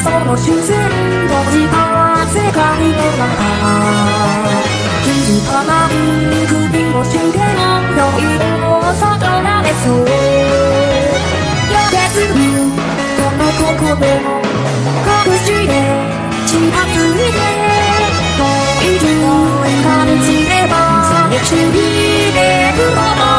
その自然閉じた世界の中気づかない首もしても酔いを悟られそうやけするこの心隠して近づいてもう一度感じれば寂しいね不安